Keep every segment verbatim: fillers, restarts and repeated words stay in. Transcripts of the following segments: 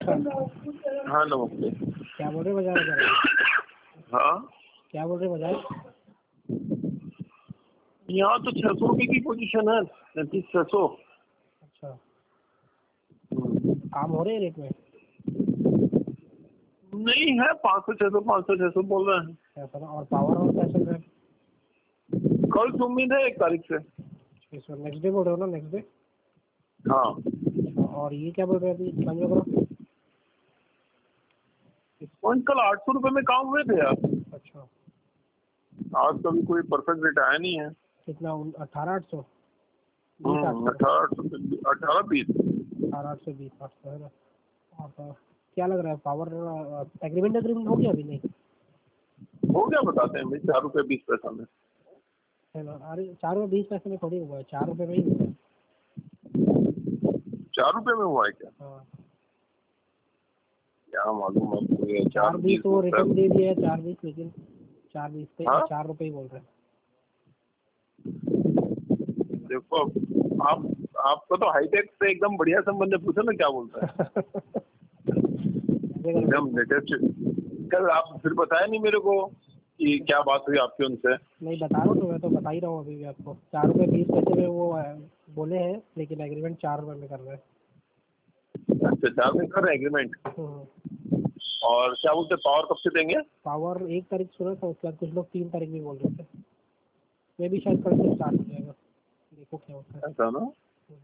हाँ नमस्ते। क्या बोल रहे बजाज वगैरह? हाँ क्या बोल रहे बजाज? यहाँ तो छह सौ रुपये की पोजीशन है, तैंतीस छह सौ। अच्छा, काम हो रहे हैं रेट में? नहीं है, पाँच सौ छह सौ पाँच सौ छह सौ बोल रहे हैं। ऐसा ना। और पावर और क्या चल रहा है? कल से उम्मीद है एक तारीख से। नेक्स्ट डे बोल रहे हो ना? Next day. हाँ। और ये क्या बोल रहे हैं अभी पाँच वगैरह? पॉइंट कल आठ सौ रुपये में काम हुए थे यार। अच्छा, आज का भी कोई परफेक्ट रेट आया नहीं है। कितना? अठारह आठ सौ अठारह आठ सौ अठारह बीस अठारह आठ सौ बीस आठ सौ है ना। और तो क्या लग रहा है पावर एग्रीमेंट एग्रीमेंट हो गया अभी? नहीं हो गया, बताते हैं भाई, चार रुपये बीस पैसा में है ना। अरे चार रुपये बीस पैसे में थोड़ी हुआ है, चार रुपये में ही हुआ है। चार रुपये में हुआ है क्या? हाँ, क्या मालूम है। चार बीस वो रिटर्न दे दिया है, चार बीस, लेकिन चार बीस पे हाँ? चार रुपये ही बोल रहे हैं। देखो आप आपका तो हाईटेक से एकदम बढ़िया संबंध है, पूछो ना क्या बोलता है। एकदम लेटेस्ट। कल आप फिर बताया नहीं मेरे को कि क्या बात हुई आपकी उनसे। नहीं बता रहा हूँ तो मैं तो बता ही रहा हूँ अभी भी आपको। चार रुपये बीस पैसे में वो है, बोले हैं, लेकिन एग्रीमेंट चार रुपये में कर रहे हैं। अच्छा, चार में कर रहे हैं एग्रीमेंट। और क्या बोलते हैं, पावर कब से देंगे? पावर एक तारीख सुना था, उसके बाद कुछ लोग तीन तारीख भी बोल रहे थे। मैं भी शायद कल से स्टार्ट हो जाएगा, देखो क्या होता है। ऐसा ना।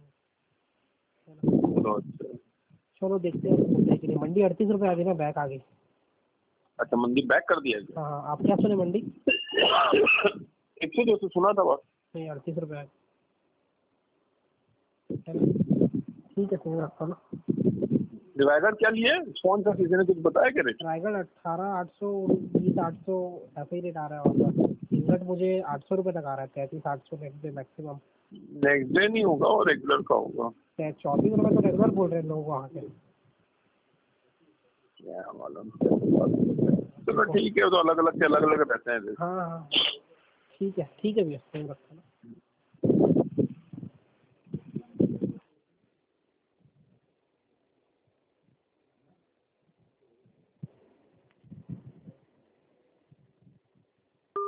चलो अच्छा। चलो देखते हैं होता है कि नहीं। मंडी अड़तीस रुपये आ गई ना, बैक आ गई। अच्छा, मंदी बैक कर दिया गया। हाँ, आप क्या सुने? मंडी एक सौ दो सौ सुना था बस। नहीं, अड़तीस रुपये आ गई। ठीक है, तो रखो ना। रायगढ़ क्या लिए, कौन सा सीजन है, कुछ बताया क्या रेट? रायगढ़ अट्ठारह आठ सौ बीस आठ सौ ऐसे ही रेट आ रहा है। और इंगट मुझे आठ सौ रुपये तक आ रहा है, तैंतीस आठ सौ next day maximum. Next day नहीं होगा, और रेगुलर का होगा। चौबीस रुपये तो रेगुलर बोल रहे हैं लोग वहाँ के। क्या मालूम। चलो ठीक है, तो अलग अलग के अलग अलग रहते हैं। हाँ हाँ, ठीक है ठीक है भैया, फोन रखो ना।